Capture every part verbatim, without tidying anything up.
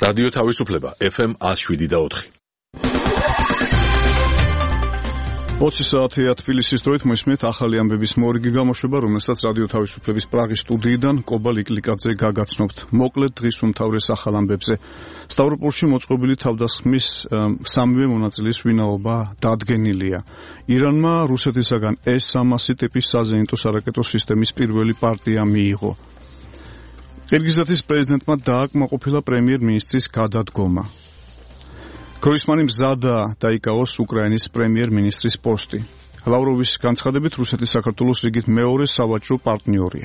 რადიო თავისუფლება ეფ ემ one oh seven და four. ოცი საათია თბილისის დროით მოისმენთ ახალი ამბების მორიგი გამოშვება, რომელსაც რადიო თავისუფლების პრაღის სტუდიიდან კობა ლიკლიკაძე გაგაცნობთ. მოკლედ დღის უმთავრეს ახალ ამბებზე. სტავროპოლში მოწყობილი თავდასხმის სამივე მონაწილის ვინაობა დადგენილია. ირანმა რუსეთისაგან ეს სამასი ტიპის საზეიმტო სარაკეტო სისტემის პირველი პარტია მიიღო. ყირგიზეთის პრეზიდენტმა დააკმაყოფილა პრემიერ-მინისტრის გადადგომა. გროისმანი მზადაა დაიკავოს უკრაინის პრემიერ-მინისტრის პოსტი. ლავროვის განცხადებით რუსეთი საქართველოს რიგით მეორე სავაჭრო პარტნიორია.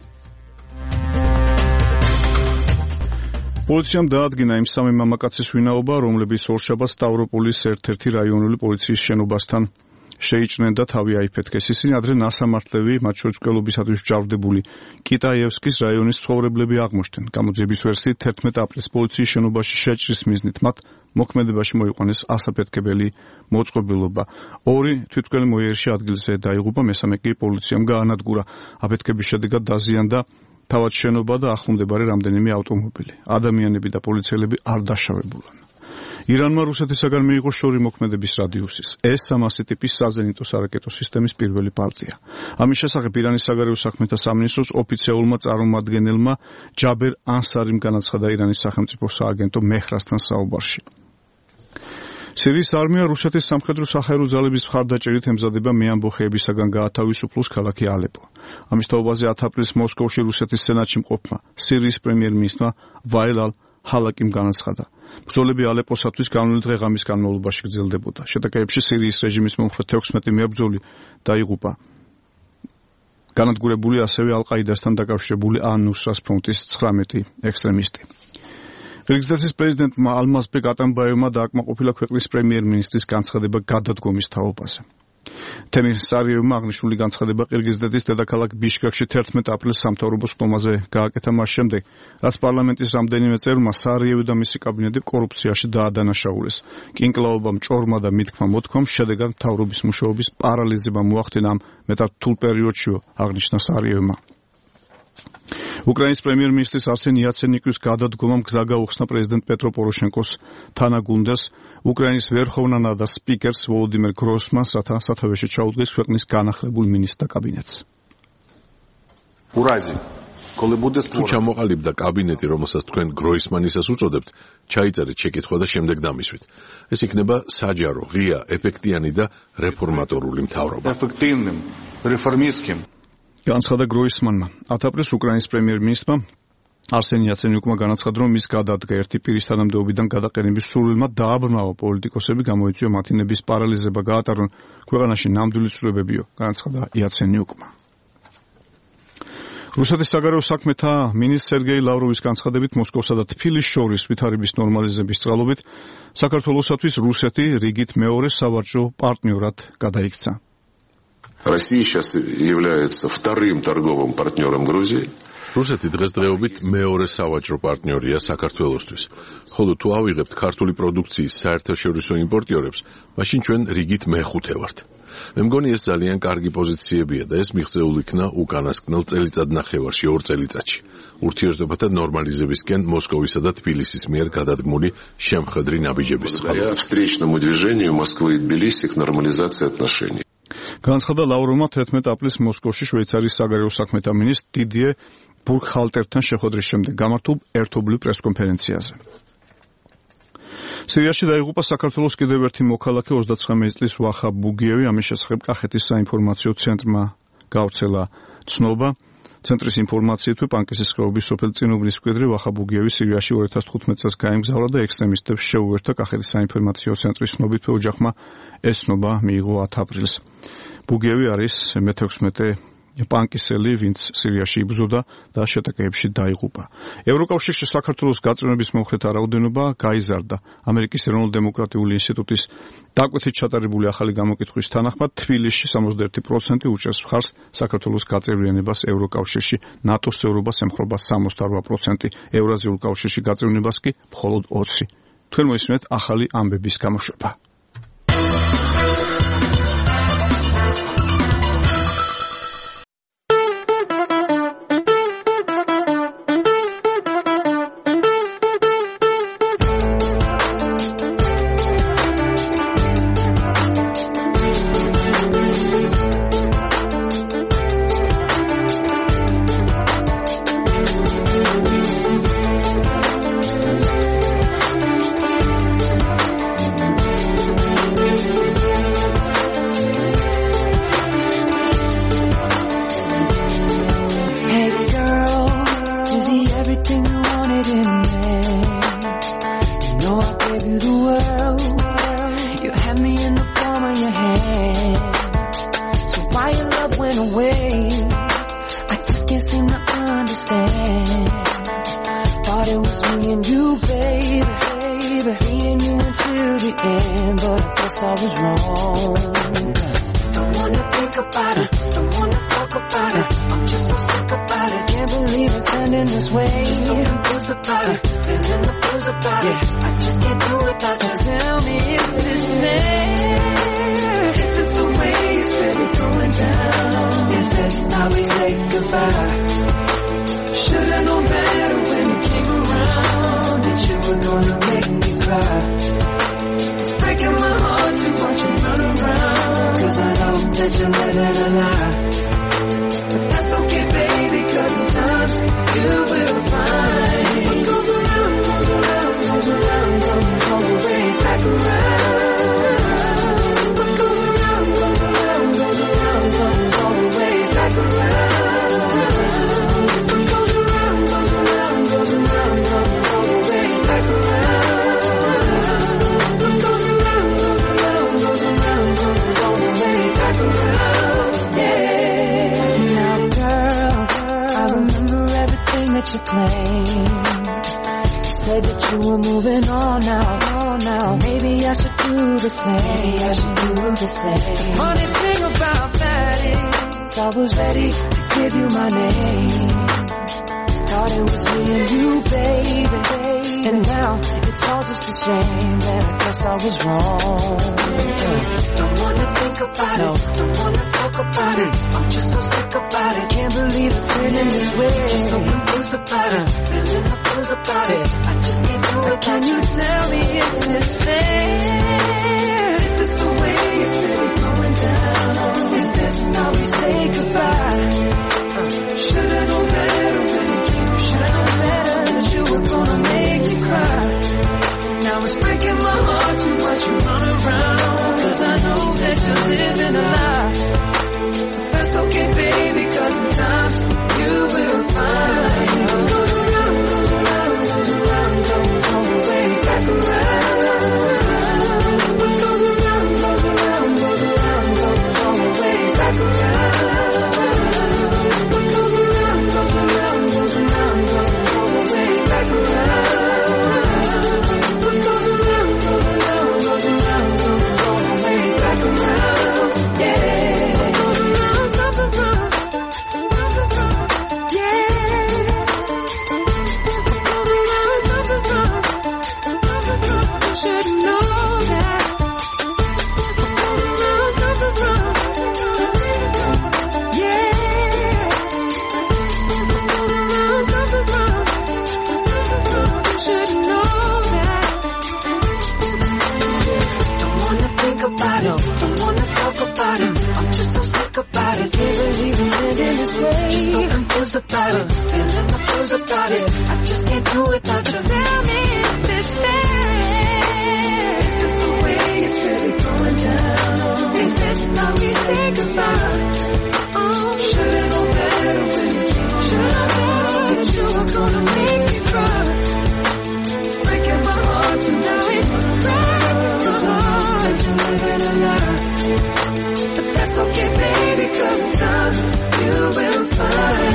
პოლიციამ დაადგინა იმ სამი მამაკაცის ვინაობა, რომლებიც ორშაბათს სტავროპოლის ერთ-ერთი რაიონული პოლიციის შენობასთან შეიჭრნენ და თავი აიფეთქეს. ისინი ადრე ნასამართლები, მათ შორის მკვლელობისათვის მჯავრდებული კიტაიევსკის რაიონის ცხოვრებლები აღმოჩნდნენ. გამოძიების ვერსიით თერთმეტ აპრილს პოლიციის შენობაში შეჭრის მიზნით მათ მოქმედებაში მოიყვანეს ასაფეთქებელი მოწყობილობა. ორი თვითმკვლელი მოიერში ადგილზე დაიღუპა, მესამე კი პოლიციამ გაანადგურა. აფეთქების შედეგად დაზიანდა თავად შენობა და ახლომდებარე რამდენიმე ავტომობილი. ადამიანები და პოლიციელები არ დაშავებულან. ირანმა რუსეთისაგან მიიღო შორი მოქმედების რადიუსის ეს სამასი ტიპის საზენიტო სარაკეტო სისტემის პირველი პარტია. ამის შესახებ ირანის საგარეო საქმეთა სამინისტროს ოფიციალურმა წარმომადგენელმა ჯაბერ ანსარიმ განაცხადა ირანის სახელმწიფო სააგენტო მეჰრასთან საუბარში. სირიის არმია რუსეთის სამხედრო-საჰაერო ძალების მხარდაჭერით ემზადება მეამბოხეებისაგან გაათავისუფლოს ქალაქი ალეპო. ამის თაობაზე ათი აპრილს მოსკოვში რუსეთის სენატში მყოფმა სირიის პრემიერ-მინისტრმა ვაილ ალ-ჰალაკიმ განაცხადა. ბრძოლები ალეპოსათვის განვლილი დღე-ღამის განმავლობაში გრძელდებოდა. შეტაკებებში სირიის რეჟიმის მომხრე თექვსმეტი მებრძოლი დაიღუპა. განადგურებული ასევე ალ-ყაიდასთან დაკავშირებული ან-ნუსრას ფრონტის ცხრამეტი ექსტრემისტი. ყირგიზეთის პრეზიდენტმა ალმაზბეკ ატამბაევმა დააკმაყოფილა ქვეყნის პრემიერ-მინისტრის განცხადება გადადგომის თაობაზე. თემირ სარიევმა აღნიშნული განცხადება ყირგიზეთის დედაქალაქ ბიშკეკში თერთმეტ აპრილს სამთავრობო სხდომაზე გააკეთა მას შემდეგ, რაც პარლამენტის რამდენიმე წევრმა სარიევი და მისი კაბინეტი კორუფციაში დაადანაშაულეს. კინკლაობამ, ჭორმა და მითქმა მოთქვამ შედეგად მთავრობის მუშაობის პარალიზება მოახდინა ამ მეტად რთულ პერიოდშიო, აღნიშნა სარიევმა. უკრაინის პრემიერ-მინისტრის არსენ იაცენიუკის გადადგომამ გზა გაუხსნა პრეზიდენტ პეტრო პოროშენკოს თანაგუნდას, უკრაინის ვერხოვნა რადას სპიკერს ვოლოდიმირ გროსმანს, რათა სათავეში ჩაუდგეს ქვეყნის განახლებულ მინისტრთა კაბინეტს. თუ ჩამოყალიბდა კაბინეტი, რომელსაც თქვენ გროისმანისას უწოდებთ, ჩაიწერეთ შეკითხვა და შემდეგ დამისვით. ეს იქნება საჯარო, ღია, ეფექტიანი და რეფორმატორული მთავრობა. განცხადა გროისმანმა. ათი აპრილს უკრაინის პრემიერ-მინისტრმა არსენ იაცენიუკმა განაცხადა, რომ მის გადადგა ერთი პირის თანამდებობიდან გადაყენების სურვილმა დააბრმავა პოლიტიკოსები, გამოიწვია მათი ნების პარალიზება, გაატარონ ქვეყანაში ნამდვილი ცვლილებებიო, განაცხადა იაცენიუკმა. რუსეთის საგარეო საქმეთა მინისტრ სერგეი ლავროვის განცხადებით, მოსკოვსა და თბილისს შორის ვითარების ნორმალიზების წყალობით საქართველოსათვის რუსეთი რიგით მეორე სავაჭრო პარტნიორად გადაიქცა. Россия сейчас является вторым торговым партнером Грузии. რუსეთი დღესდღეობით მეორე სავაჭრო პარტნიორია საქართველოსთვის. ხოლო თუ ავიღებთ ქართული პროდუქციის საერთაშორისო იმპორტიორებს, მაშინ ჩვენ რიგით მეხუთე ვართ. მე მგონი ეს ძალიან კარგი პოზიციებია და ეს მიღწეულ იქნა უკანასკნელ წელიწადნახევარში, ორ წელიწადში. ურთიერთობათა ნორმალიზებისკენ მოსკოვისა და თბილისის მიერ გადადგმული შემხედრი ნაბიჯების წყალობით. встречному движению Москвы и Тбилиси к нормализации отношений. განცხადა ლავროვმა თერთმეტ აპრილს მოსკოვში შვეიცარიის საგარეო საქმეთა მინისტრ დიდიე ბურგჰალტერთან შეხვედრის შემდეგ გამართულ ერთობლივ პრესკონფერენციაზე. სირიაში დაიღუპა საქართველოს კიდევ ერთი მოქალაქე ოცდაცხრამეტი წლის ვახაბ ბუგიევი. ამის შესახებ კახეთის საინფორმაციო ცენტრმა გავრცელა ცნობა. ცენტრის ინფორმაციით პანკისის ხეობის სოფელ წინუბლის მკვიდრი ვახაბ ბუგიევი სირიაში ორი ათას თხუთმეტ წელს გაემგზავრა და ექსტრემისტებს შეუერთდა. კახეთის საინფორმაციო ცენტრის ცნობით ოჯახმა ეს ცნობა მიიღო ათი აპრილს. ბუგიევი არის მეთექვსმეტე პანკისელი, ვინც სირიაში იბრძოდა და შეტაკებებში დაიღუპა. ევროკავშირში საქართველოს გაწევრების მომხრეთა რაოდენობა გაიზარდა. ამერიკის ეროვნულ-დემოკრატიული ინსტიტუტის დაკვეთით ჩატარებული ახალი გამოკითხვის თანახმად, თბილისში სამოცდაერთი პროცენტი უჭერს მხარს საქართველოს გაწევრიანებას ევროკავშირში, ნატოს წევრობას ემხრობა სამოცდაორვა პროცენტი, ევრაზიულ კავშირში გაწევრებას კი მხოლოდ ოცი. თქვენ მოისმენთ ახალი ამბების გამოშვება. I just can't seem to understand. Thought it was me and you, baby, baby. Me and you until the end, but I guess I was wrong. Don't wanna think about it, don't wanna talk about it. I'm just so sick about it, can't believe it's ending this way. Just so confused about it, feeling the blues about it. I just can't do it without you. Tell me, is this fair? Is this the way it's really going down? Is this how we say goodbye? Should've known better when you came around that you were gonna make me cry. It's breaking my heart to watch you run around, cause I know that you're living a lie. But that's okay, baby, cause in time you will find what goes around, goes around, goes around, comes all the way back around. What goes around, goes around, goes around, comes all the way back around. You claimed, you said that you were moving on now, on now. Maybe I should do the same. Maybe I should do the same. The funny thing about that is, I was ready to give you my name. Thought it was me and you, baby, baby. And now it's all just a shame that I guess I was wrong. Don't wanna think about no. it, don't wanna talk about it. I'm just so sick about it, can't believe it's ending this way. Just so confused about it, feeling the blues about it. I just can't do it. Can you tell me, is this fair? Is this the way it's really going down? Is this how we say goodbye? Should've known better when you came. Should've known better that you were gonna make me cry. Now it's breaking my heart to watch you run around, cause I know that you're living a lie. That's okay, baby, cause in time you will find what goes around, goes around, goes around, comes all the way back around. What goes around, goes around, goes around, comes all the way back around. What goes around, goes around, goes around, comes all the way back around. What goes around, goes around, goes around, comes all the way back around. Yeah. About it, feeling the blues about it. I just can't do it without you. But tell me, is this fair? Is this the way it's really going down? Is this how we say goodbye? Oh, should've known better when you came. Should've known that you were gonna make me cry. Breaking my heart to now it's breaking my heart that you're living a lie. But that's okay, baby, cause in time you will find.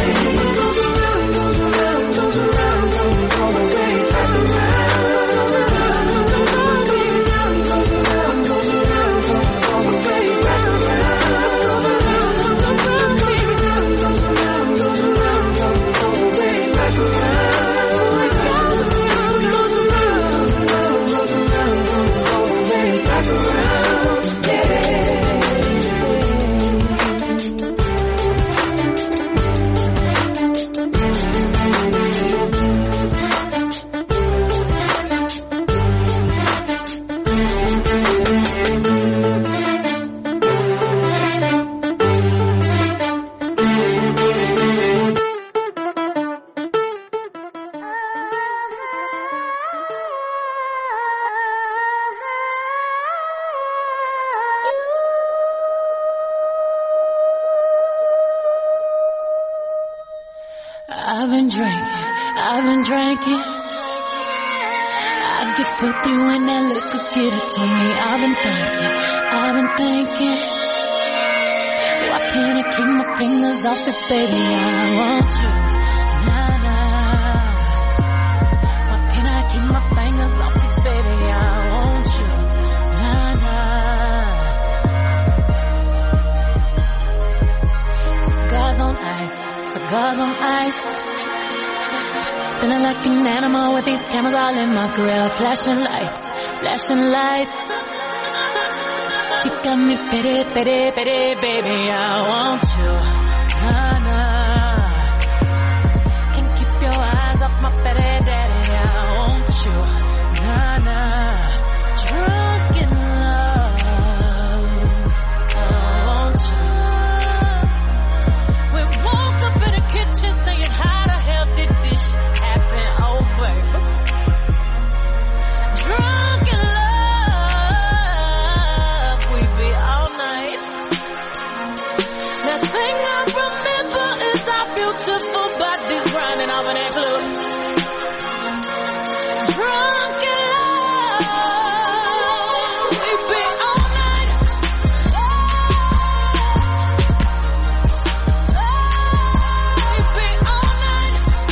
I've been drinking, I've been drinking. I get filthy when that liquor get it to me. I've been thinking, I've been thinking. Why can I keep my fingers off it, baby? I want you. Nah, nah. Why can't I keep my fingers off it, baby? I want you. Nah, nah. Cigars on ice, cigars on ice. Feeling like an animal with these cameras all in my grill. Flashing lights, flashing lights. You got me pity, pity, pity, baby, I want you. Nah, nah. Can't keep your eyes off my pity, daddy, I want you. Nah, nah. Drunk in love, I want you. We woke up in the kitchen saying, how the hell did this happen? Oh, baby. Drunk in love, we be all night. The thing I remember is our beautiful bodies grinding over that blue. Drunk in love, we be all night. We be all night.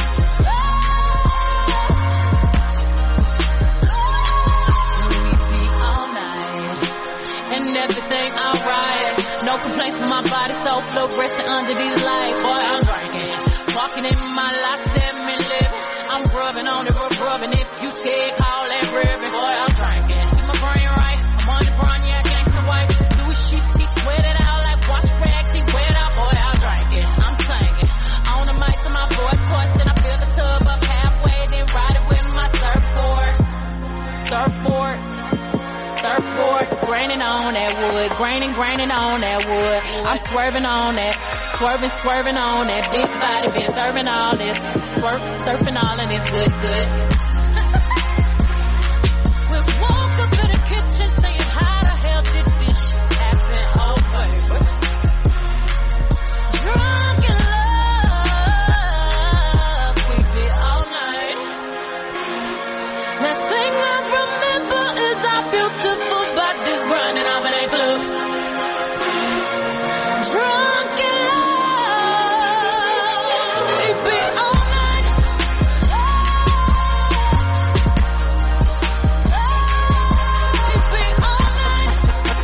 We be all night. And everything alright. No complaints from my body, so fluorescent under these lights. Boy, I'm drinking. Walking in my life, seven living. I'm grubbing on the roof, rubbing. If you scared, call that ribbon. Boy, I'm drinking. Keep my brain right. I'm on the run, yeah, gangsta white. Louis sheets, he sweat it out like wash rags. He wet out, boy, I'm drinking. I'm singing. On the mic to my voice, twisting. I fill the tub up halfway, then ride it with my surfboard. Surfboard. Surfboard, graining on that wood, graining, graining on that wood. I'm swerving on that, swerving, swerving on that big body, been serving all this, swerp, surfing all and it's good, good. We woke up in the kitchen saying, how the hell did this happen? Oh, baby. Drunk in love, we be all night. Last thing I remember is our beautiful bodies grinding over that glue. Drunk in love, we be all night. We be all night.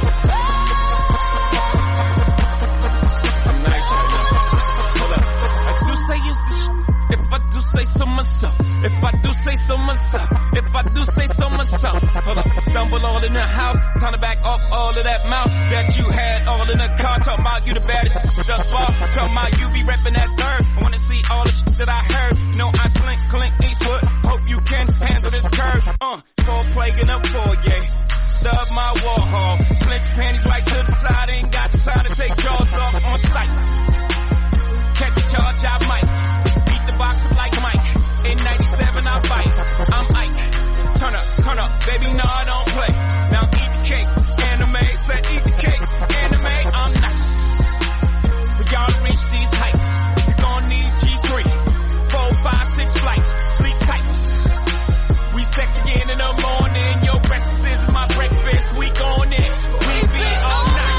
I'm nice right now. Hold up. I do say it's the sh- if I do say so myself. If I do say so myself. If I do say so myself. Hold up. Stumble all in the house. Time to back up all of that mouth that you had all in the car. Talking about you the baddest thus far. Talking about you be repping that third. I wanna see all the shit that I heard. No, I slink, Clint Eastwood. Hope you can handle this curve. Uh, full plague in a foyer. Love my Warhol. Slink panties right to the side. Ain't got time to take jaws off on sight. Catch a charge, I might. Beat the box up like Mike. In ninety-seven, I fight. I'm Ike. Turn up, turn up, baby, no, I don't play. Now eat the cake, anime, said eat the cake, anime, I'm nice. For y'all to reach these heights, you gon' need G three, four, five, six flights, sleep tight. We sex again in the morning, your breakfast is my breakfast, we gon' in, we be all night.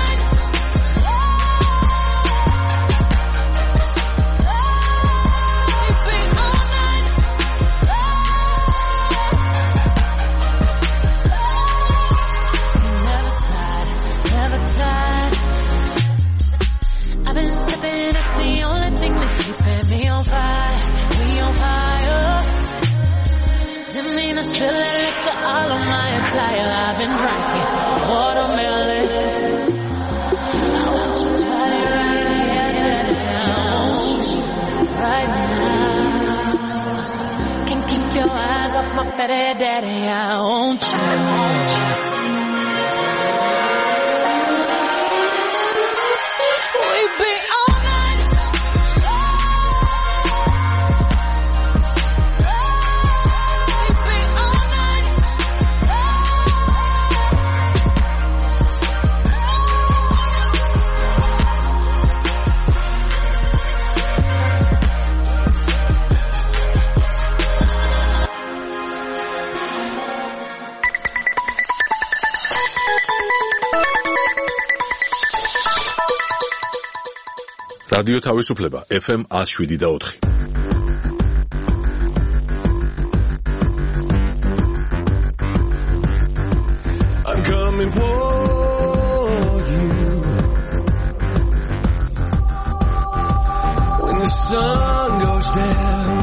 I've been sipping, that's the only thing that's keeping me on fire, me on fire. Didn't mean to spill that liquor all on my attire. I've been drinking watermelon. I want you tight right here, I want you right now. Can't keep your eyes off my fatty daddy, I want you. რადიო თავისუფლება ეფ ემ one oh seven და four. I'm coming for you when the sun goes down.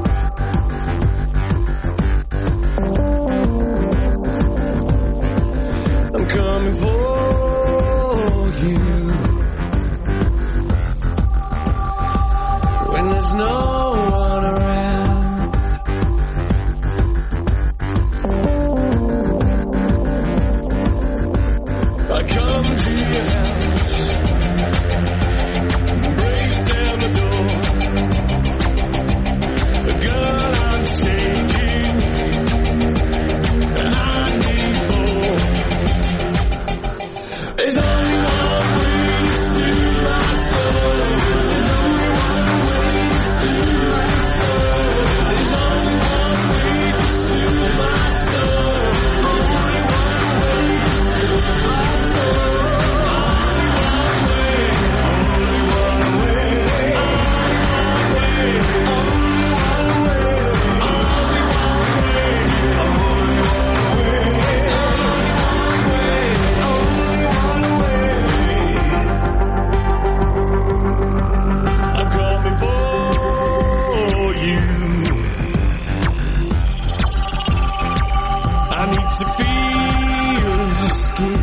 I'm coming for you when there's no one around. I come to your house, break down the door. Girl, I'm shaking, I need more. There's only one way to soothe my soul. There's only one way to soothe my soul. There's only one way to soothe my soul. Only one way to soothe my soul. I'm coming for you. I need to feel your skin.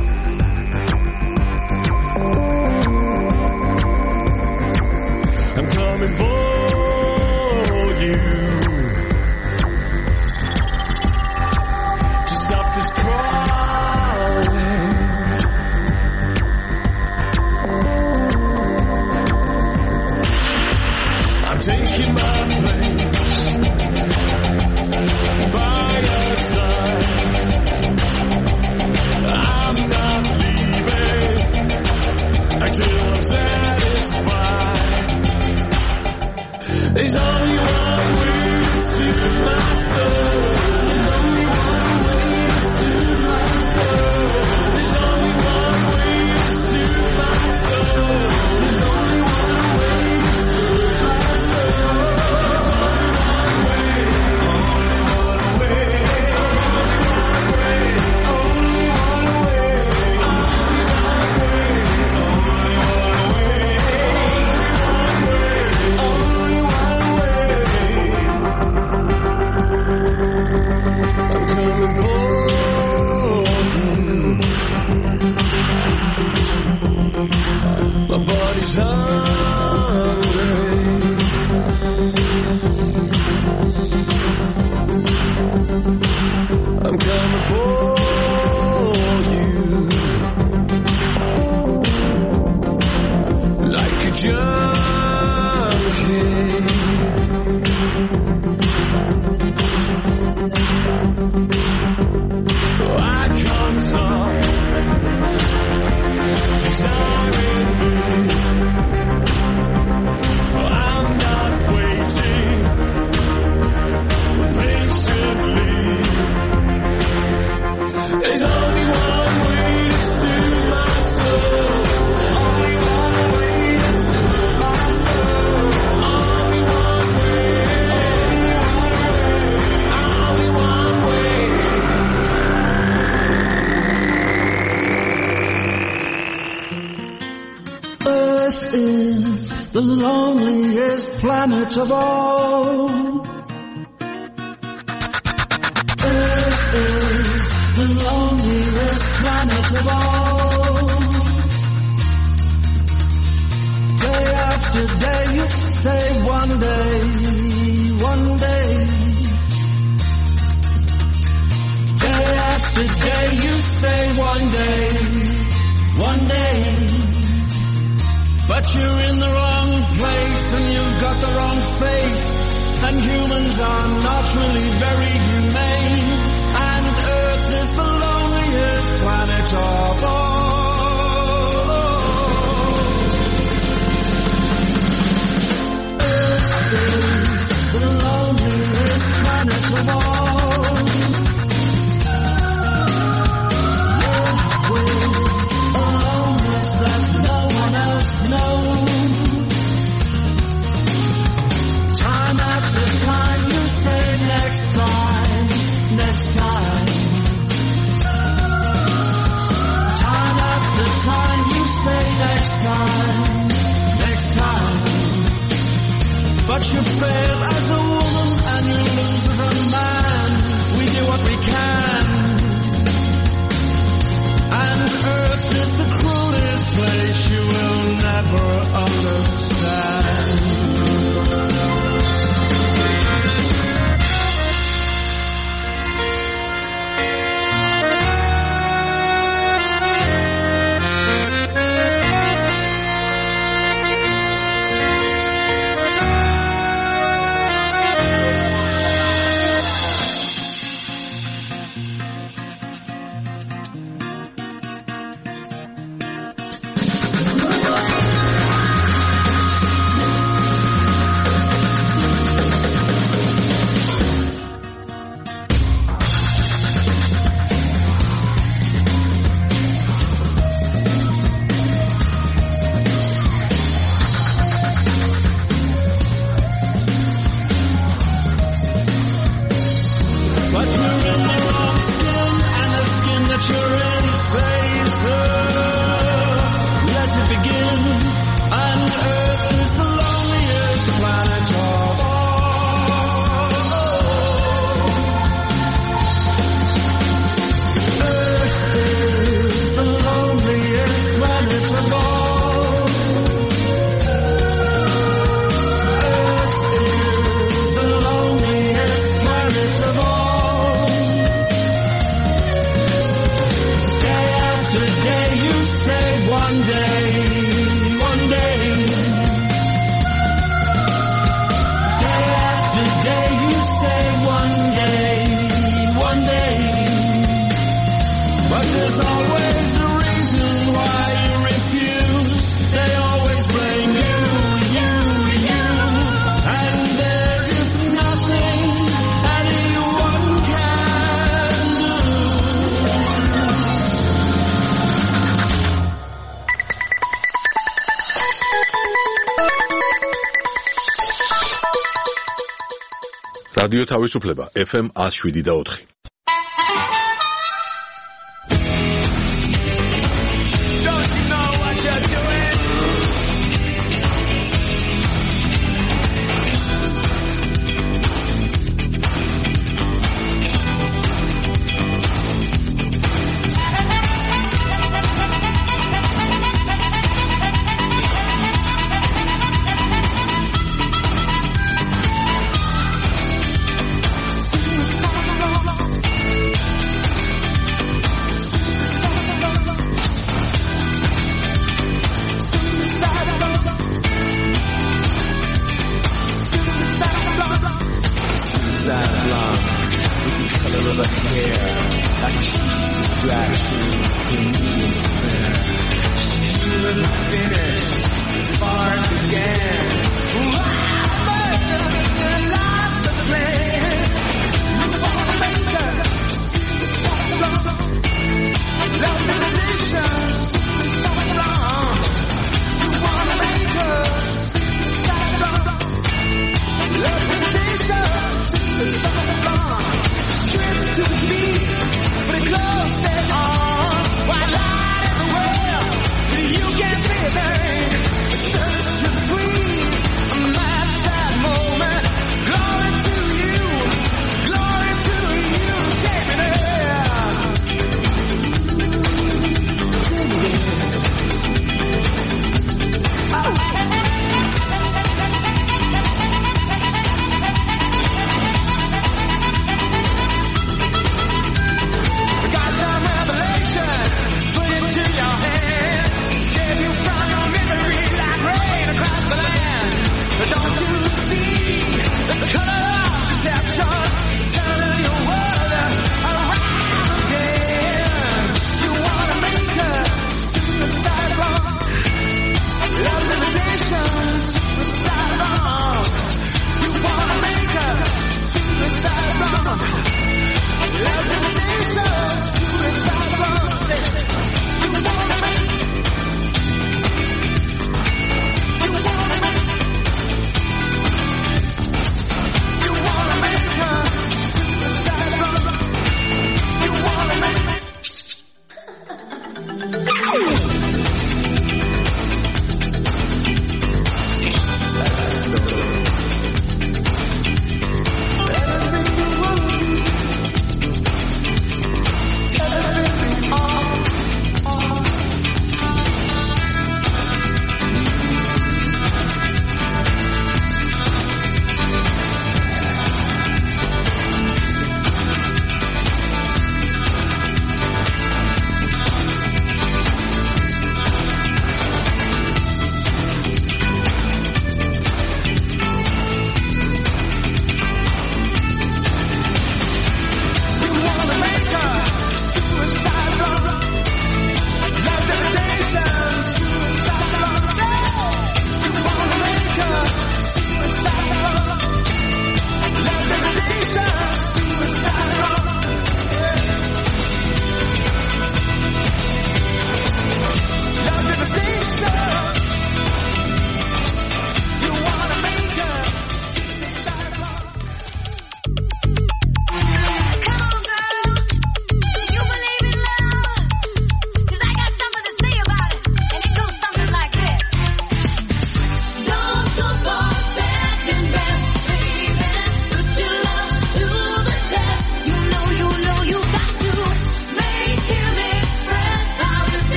I'm coming for you to stop this crawling. I'm taking my place by your side. I'm not leaving until I'm satisfied. There's only one way to soothe my soul. There's only one way to soothe my soul. There's only one way to soothe my soul. There's only one way to soothe my soul. There's only one way, only one way, only one way, only one way, only one way. I'm coming for you. My body's hungry. I'm coming for you like a junkie. I can't stop desiring me. I'm not waiting patiently. There's only one way to soothe my soul. Only one way to soothe my soul. Only one way. Only one way. Earth is the loneliest planet of all. Earth is the loneliest planet of all. Day after day you say one day, one day. Day after day you say one day, one day. But you're in the wrong place and you've got the wrong face. And humans are not really very humane. And Earth is the loneliest planet of all. Earth is the loneliest planet of all. Earth is a loneliness that no one else knows. But you fail as a woman and you lose as a man. We do what we can. And Earth is the cruelest place you will never understand. რადიო თავისუფლება ეფ ემ one oh seven და four. You can't see a thing. It's just a squeeze.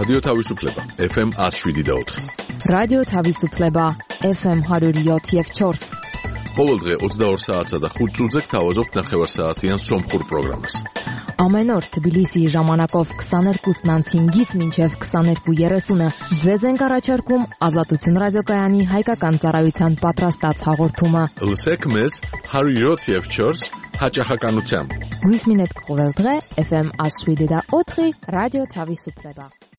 რადიო თავისუფლება ეფ ემ one oh seven და four. რადიო თავისუფლება ეფ ემ one oh seven და four. ყოველდღე twenty-two საათსა და five წუთზე გთავაზობთ ნახევარსაათიან სომხურ პროგრამას. Ամեն օր Թբիլիսիի ժամանակով twenty-two հինգից մինչև twenty-two thirty-ը ձեզ ենք առաջարկում Ազատություն ռադիոկայանի հայկական ծառայության պատրաստած հաղորդումը։ Լսեք մեզ one oh seven და four հաճախականությամբ։ Գույս մինետ կողել դղե էֆ էմ one oh seven და four ռադիո Թավիսուպլեբա։